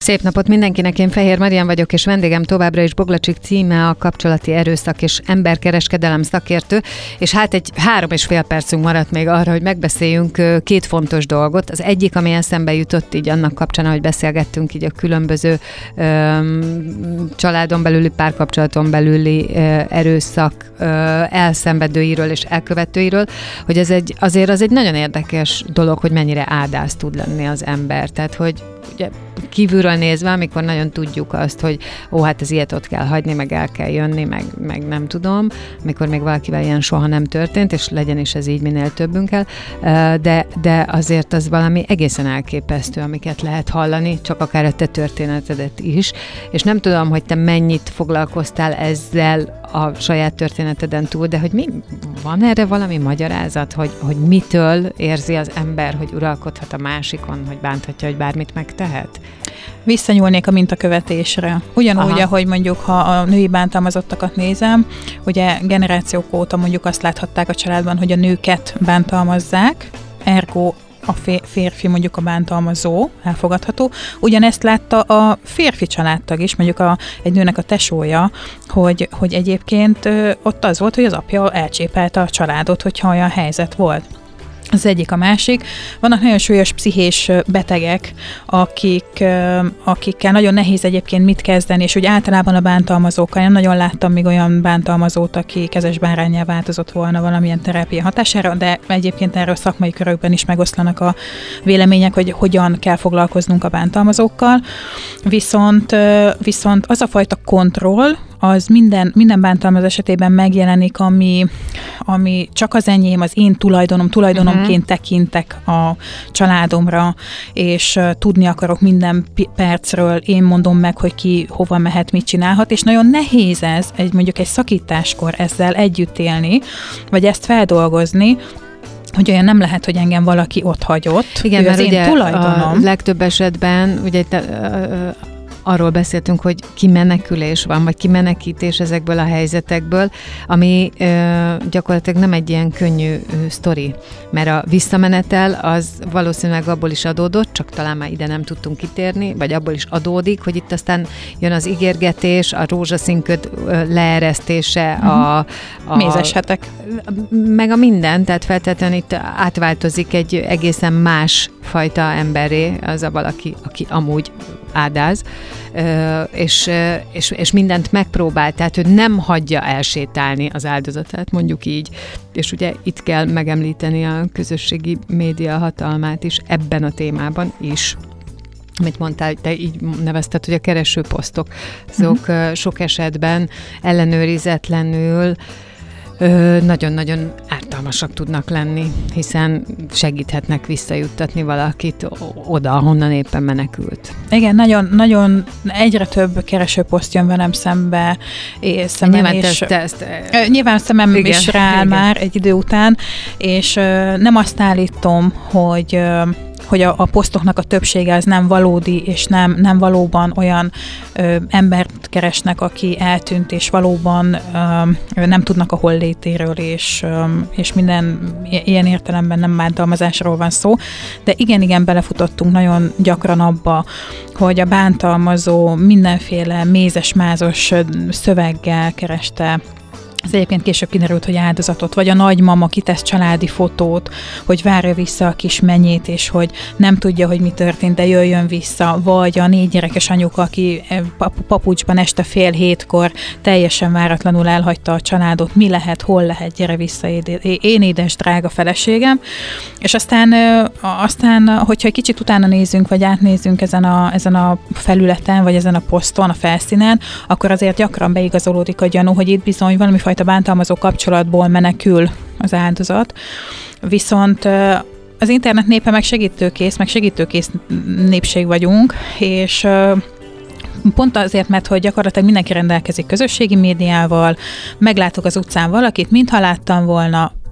Szép napot mindenkinek, én Fehér Marian vagyok, és vendégem továbbra is Boglacsik Címe, a kapcsolati erőszak és emberkereskedelem szakértő, és hát egy 3,5 percünk maradt még arra, hogy megbeszéljünk két fontos dolgot. Az egyik, ami eszembe jutott így annak kapcsán, hogy beszélgettünk így a különböző családon belüli, párkapcsolaton belüli erőszak elszenvedőiről és elkövetőiről, hogy azért az egy nagyon érdekes dolog, hogy mennyire áldász tud lenni az ember. Tehát, hogy ugye kívülről nézve, amikor nagyon tudjuk azt, hogy hát ez ilyet ott kell hagyni, meg el kell jönni, meg nem tudom, amikor még valakivel ilyen soha nem történt, és legyen is ez így minél többünkkel, de azért az valami egészen elképesztő, amiket lehet hallani, csak akár a te történetedet is, és nem tudom, hogy te mennyit foglalkoztál ezzel a saját történeteden túl, de hogy van erre valami magyarázat, hogy mitől érzi az ember, hogy uralkodhat a másikon, hogy bánthatja, hogy bármit megtehet? Visszanyúlnék a mintakövetésre. Ugyanúgy, ahogy mondjuk, ha a női bántalmazottakat nézem, ugye generációk óta mondjuk azt láthatták a családban, hogy a nőket bántalmazzák, ergo a férfi mondjuk a bántalmazó, elfogadható. Ugyanezt látta a férfi családtag is, mondjuk egy nőnek a tesója, hogy egyébként ott az volt, hogy az apja elcsépelte a családot, hogyha olyan helyzet volt. Az egyik, a másik. Vannak nagyon súlyos pszichés betegek, akikkel nagyon nehéz egyébként mit kezdeni, és úgy általában a bántalmazókkal. Én nagyon láttam még olyan bántalmazót, aki kezes báránnyá változott volna valamilyen terápia hatására, de egyébként erről szakmai körökben is megoszlanak a vélemények, hogy hogyan kell foglalkoznunk a bántalmazókkal. Viszont az a fajta kontroll, az minden bántalmazás esetében megjelenik, ami csak az enyém, az én tulajdonomként tekintek a családomra, és tudni akarok minden percről, én mondom meg, hogy ki hova mehet, mit csinálhat, és nagyon nehéz ez, mondjuk egy szakításkor ezzel együtt élni, vagy ezt feldolgozni, hogy olyan nem lehet, hogy engem valaki ott hagyott. Igen, mert az én tulajdonom. A legtöbb esetben ugye arról beszéltünk, hogy kimenekülés van, vagy kimenekítés ezekből a helyzetekből, ami gyakorlatilag nem egy ilyen könnyű sztori, mert a visszamenetel az valószínűleg abból is adódott, csak talán már ide nem tudtunk kitérni, vagy abból is adódik, hogy itt aztán jön az ígérgetés, a rózsaszínköd leeresztése, a mézes hetek. Meg a minden, tehát feltétlenül itt átváltozik egy egészen más fajta emberré, az a valaki, aki amúgy áldáz, és mindent megpróbál, tehát ő nem hagyja elsétálni az áldozatát, mondjuk így. És ugye itt kell megemlíteni a közösségi média hatalmát is ebben a témában is. Amit mondtál, te így nevezted, hogy a keresőposztok, azok sok esetben ellenőrizetlenül nagyon-nagyon ártalmasak tudnak lenni, hiszen segíthetnek visszajuttatni valakit oda, ahonnan éppen menekült. Igen, nagyon egyre több keresőposzt jön velem szembe. Nyilván szemem igen, is rááll már egy idő után, és nem azt állítom, hogy a posztoknak a többsége az nem valódi, és nem valóban olyan embert keresnek, aki eltűnt, és valóban nem tudnak a hollétéről, és minden ilyen értelemben nem bántalmazásról van szó. De igen, belefutottunk nagyon gyakran abba, hogy a bántalmazó mindenféle mézes-mázos szöveggel kereste. Ez egyébként később kiderült, hogy áldozatot, vagy a nagymama kitesz családi fotót, hogy várja vissza a kis menyét, és hogy nem tudja, hogy mi történt, de jöjjön vissza, vagy a 4 gyerekes anyuka, aki papucsban este 6:30 teljesen váratlanul elhagyta a családot, mi lehet, hol lehet, gyere vissza, én édes drága feleségem. És aztán hogyha egy kicsit utána nézzünk, vagy átnézzünk ezen a felületen, vagy ezen a poszton, a felszínen, akkor azért gyakran beigazolódik a gyanú, hogy itt bizony valami fajta bántalmazó kapcsolatból menekül az áldozat. Viszont az internet népe meg segítőkész népség vagyunk, és pont azért, mert hogy gyakorlatilag mindenki rendelkezik közösségi médiával, meglátok az utcán valakit, mintha láttam volna,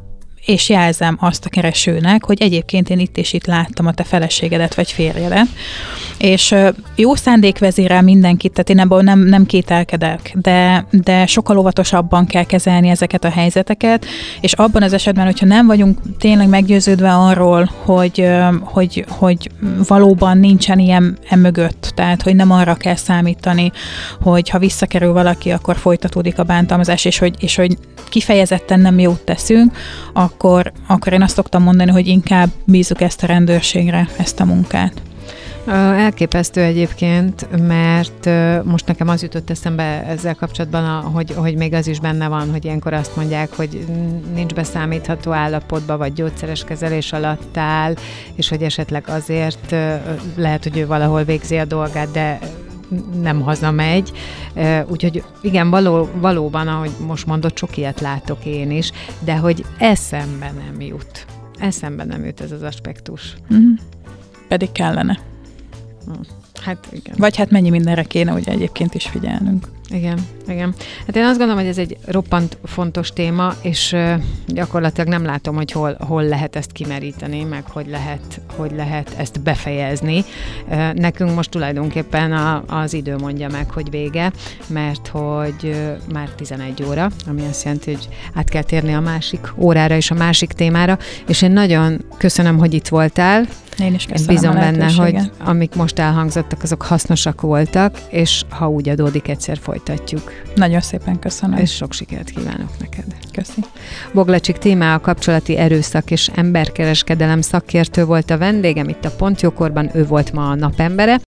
és jelzem azt a keresőnek, hogy egyébként én itt és itt láttam a te feleségedet vagy férjedet, és jó szándék vezérel mindenkit, tehát én ebből nem kételkedek, de sokkal óvatosabban kell kezelni ezeket a helyzeteket, és abban az esetben, hogyha nem vagyunk tényleg meggyőződve arról, hogy valóban nincsen ilyen mögött, tehát hogy nem arra kell számítani, hogy ha visszakerül valaki, akkor folytatódik a bántalmazás, és hogy kifejezetten nem jót teszünk, akkor én azt szoktam mondani, hogy inkább bízzuk ezt a rendőrségre, ezt a munkát. Elképesztő egyébként, mert most nekem az jutott eszembe ezzel kapcsolatban, hogy még az is benne van, hogy ilyenkor azt mondják, hogy nincs beszámítható állapotban, vagy gyógyszeres kezelés alatt áll, és hogy esetleg azért lehet, hogy ő valahol végzi a dolgát, de nem hazamegy. Úgyhogy igen, valóban, ahogy most mondod, sok ilyet látok én is, de hogy eszembe nem jut. Eszembe nem jut ez az aspektus. Pedig kellene. Hát igen. Vagy hát mennyi mindenre kéne, ugye egyébként is figyelnünk. Igen. Hát én azt gondolom, hogy ez egy roppant fontos téma, és gyakorlatilag nem látom, hogy hol lehet ezt kimeríteni, meg hogy lehet ezt befejezni. Nekünk most tulajdonképpen az idő mondja meg, hogy vége, mert hogy már 11 óra, ami azt jelenti, hogy át kell térni a másik órára és a másik témára, és én nagyon köszönöm, hogy itt voltál. Én is köszönöm. Bízom benne, hogy amik most elhangzottak, azok hasznosak voltak, és ha úgy adódik, egyszer folytatjuk. Nagyon szépen köszönöm. És sok sikert kívánok neked. Köszi. Boglacsik Tímea, a kapcsolati erőszak és emberkereskedelem szakértő volt a vendégem itt a Pontjókorban, ő volt ma a napembere.